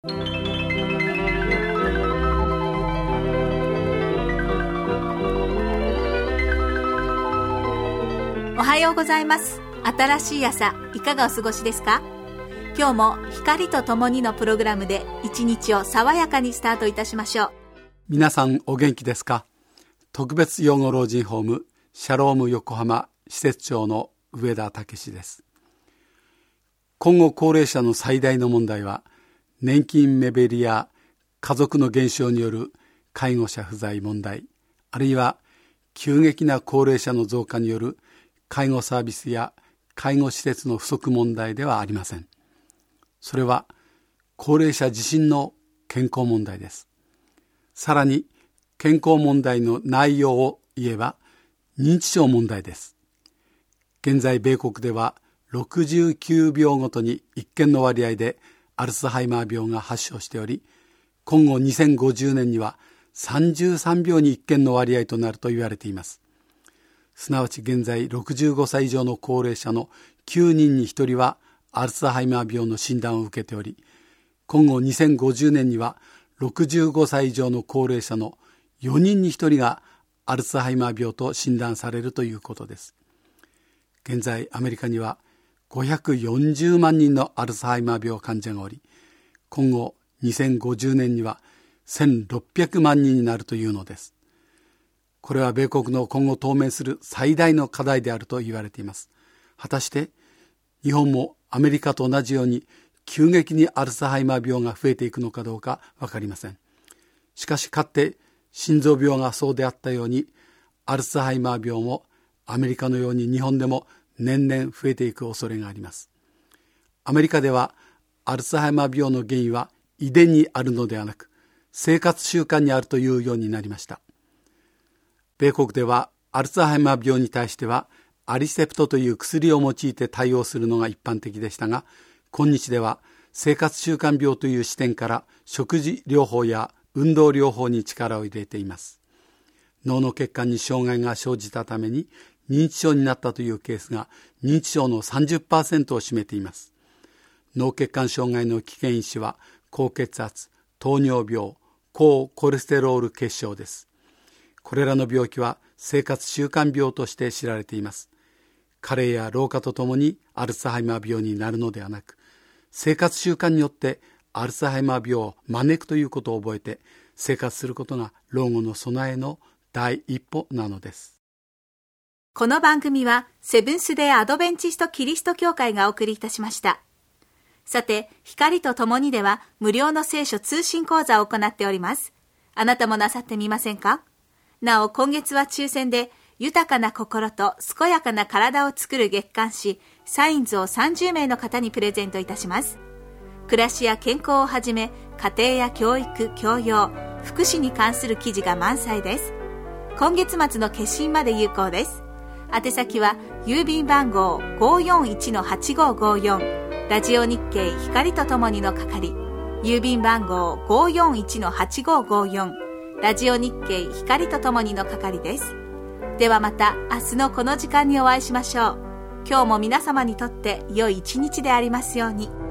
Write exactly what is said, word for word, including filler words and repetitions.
おはようございます。新しい朝、いかがお過ごしですか？今日も光とともにのプログラムで一日を爽やかにスタートいたしましょう。 皆さんお元気ですか？特別養護老人ホームシャローム横浜施設長の上田武です。今後高齢者の最大の問題は年金目減りや家族の減少による介護者不在問題、あるいは急激な高齢者の増加による介護サービスや介護施設の不足問題ではありません。それは高齢者自身の健康問題です。さらに健康問題の内容を言えば認知症問題です。現在米国ではろくじゅうきゅうびょうごとにいっけんの割合でアルツハイマー病が発症しており、今後にせんごじゅうねんにはさんじゅうさんびょうにいっけんの割合となると言われています。すなわち現在ろくじゅうごさい以上の高齢者のきゅうにんにひとりはアルツハイマー病の診断を受けており、今後にせんごじゅうねんにはろくじゅうごさい以上の高齢者のよにんにひとりがアルツハイマー病と診断されるということです。現在アメリカにはごひゃくよんじゅうまんにんのアルツハイマー病患者がおり、今後にせんごじゅうねんにはせんろっぴゃくまんにんになるというのです。これは米国の今後当面する最大の課題であると言われています。果たして日本もアメリカと同じように急激にアルツハイマー病が増えていくのかどうかわかりません。しかしかつて心臓病がそうであったように、アルツハイマー病もアメリカのように日本でも年々増えていく恐れがあります。アメリカではアルツハイマー病の原因は遺伝にあるのではなく、生活習慣にあるというようになりました。米国ではアルツハイマー病に対してはアリセプトという薬を用いて対応するのが一般的でしたが、今日では生活習慣病という視点から食事療法や運動療法に力を入れています。脳の血管に障害が生じたために認知症になったというケースが認知症の さんじゅっパーセント を占めています。脳血管障害の危険因子は高血圧、糖尿病、高コレステロール血症です。これらの病気は生活習慣病として知られています。加齢や老化とともにアルツハイマー病になるのではなく、生活習慣によってアルツハイマー病を招くということを覚えて生活することが老後の備えの第一歩なのです。 この番組はセブンスデーアドベンチストキリスト教会がお送りいたしました。さて、光とともにでは無料の聖書通信講座を行っております。あなたもなさってみませんか？なお、今月は抽選で豊かな心と健やかな体を作る月刊誌サインズをさんじゅうめいの方にプレゼントいたします。暮らしや健康をはじめ、家庭や教育、教養、福祉に関する記事が満載です。今月末の決心まで有効です。宛先は郵便番号 ごーよんいちのはちごーごーよん ラジオ日経光とともにの係、郵便番号 ごーよんいちのはちごーごーよん ラジオ日経光とともにの係です。ではまた明日のこの時間にお会いしましょう。今日も皆様にとって良い一日でありますように。